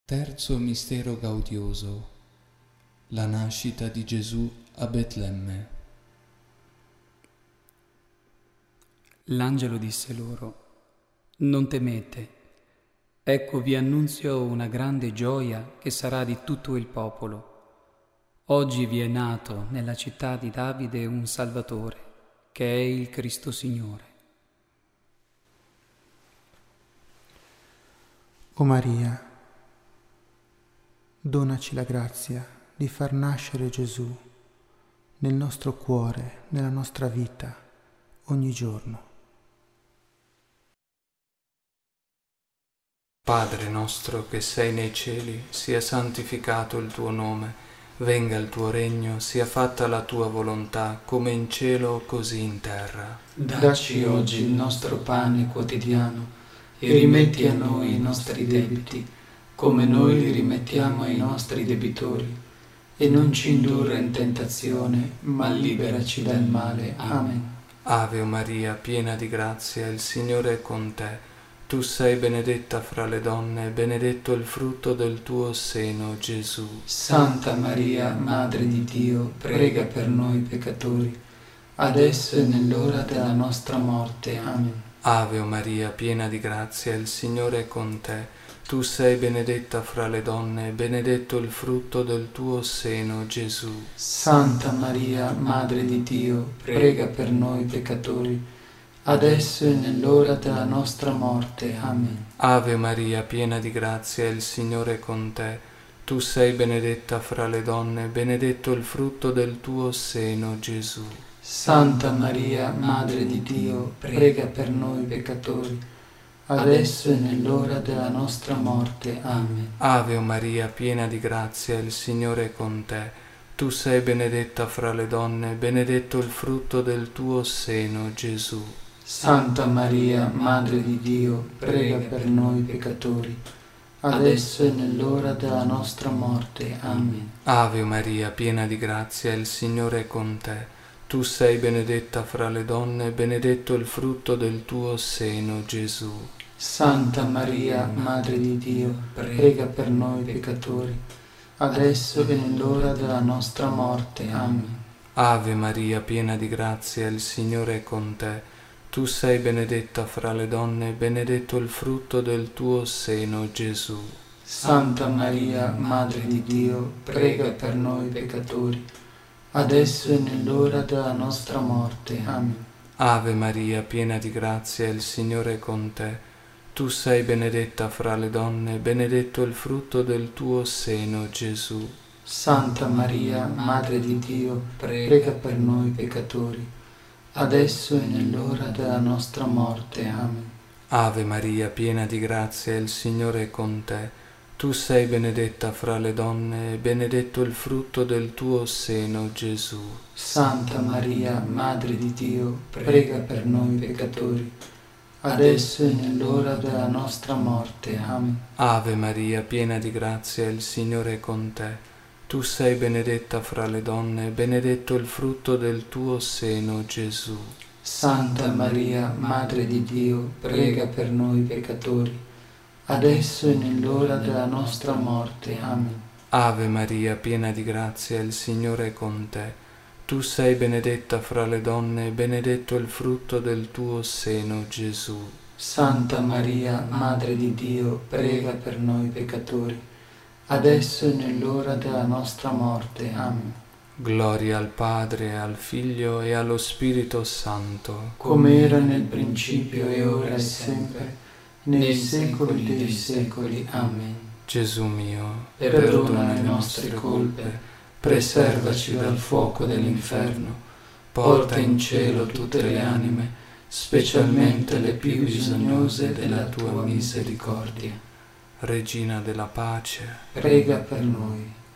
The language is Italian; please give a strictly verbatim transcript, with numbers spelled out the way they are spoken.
Terzo mistero gaudioso. La nascita di Gesù a Betlemme. L'angelo disse loro: non temete, ecco vi annunzio una grande gioia che sarà di tutto il popolo. Oggi vi è nato nella città di Davide un Salvatore, che è il Cristo Signore. O Maria, donaci la grazia di far nascere Gesù nel nostro cuore, nella nostra vita, ogni giorno. Padre nostro che sei nei cieli, sia santificato il tuo nome, venga il tuo regno, sia fatta la tua volontà, come in cielo così in terra. Dacci oggi il nostro pane quotidiano e rimetti a noi i nostri debiti, come noi li rimettiamo ai nostri debitori, e non ci indurre in tentazione, ma liberaci dal male. Amen. Ave Maria, piena di grazia, il Signore è con te. Tu sei benedetta fra le donne, e benedetto il frutto del tuo seno, Gesù. Santa Maria, Madre di Dio, prega per noi peccatori, adesso e nell'ora della nostra morte. Amen. Ave Maria, piena di grazia, il Signore è con te. Tu sei benedetta fra le donne, e benedetto il frutto del tuo seno, Gesù. Santa Maria, Madre di Dio, prega per noi peccatori, adesso e nell'ora della nostra morte. Amen. Ave Maria, piena di grazia, il Signore è con te. Tu sei benedetta fra le donne, e benedetto il frutto del tuo seno, Gesù. Santa Maria, Madre di Dio, prega per noi peccatori, adesso e nell'ora della nostra morte. Amen. Ave Maria, piena di grazia, il Signore è con te. Tu sei benedetta fra le donne, e benedetto il frutto del tuo seno, Gesù. Santa Maria, Madre di Dio, prega per noi peccatori, adesso e nell'ora della nostra morte. Amen. Ave Maria, piena di grazia, il Signore è con te. Tu sei benedetta fra le donne, e benedetto il frutto del tuo seno, Gesù. Santa Maria, Madre di Dio, prega per noi peccatori, adesso e nell'ora della nostra morte. Amen. Ave Maria, piena di grazia, il Signore è con te. Tu sei benedetta fra le donne, e benedetto il frutto del tuo seno, Gesù. Santa Maria, Madre di Dio, prega per noi peccatori, adesso e nell'ora della nostra morte. Amen. Ave Maria, piena di grazia, il Signore è con te. Tu sei benedetta fra le donne, e benedetto il frutto del tuo seno, Gesù. Santa Maria, Madre di Dio, prega per noi peccatori, adesso e nell'ora della nostra morte. Amen. Ave Maria, piena di grazia, il Signore è con te. Tu sei benedetta fra le donne, e benedetto il frutto del tuo seno, Gesù. Santa Maria, Madre di Dio, prega per noi peccatori, adesso e nell'ora della nostra morte. Amen. Ave Maria, piena di grazia, il Signore è con te. Tu sei benedetta fra le donne, e benedetto il frutto del tuo seno, Gesù. Santa Maria, Madre di Dio, prega per noi peccatori, adesso e nell'ora della nostra morte. Amen. Ave Maria, piena di grazia, il Signore è con te. Tu sei benedetta fra le donne, e benedetto il frutto del tuo seno, Gesù. Santa Maria, Madre di Dio, prega per noi peccatori, adesso e nell'ora della nostra morte. Amen. Gloria al Padre, al Figlio e allo Spirito Santo, come era nel principio e ora e sempre, nei secoli dei secoli. Amen. Gesù mio, perdona le nostre colpe, preservaci dal fuoco dell'inferno, porta in cielo tutte le anime, specialmente le più bisognose della tua misericordia. Regina della pace, prega per noi.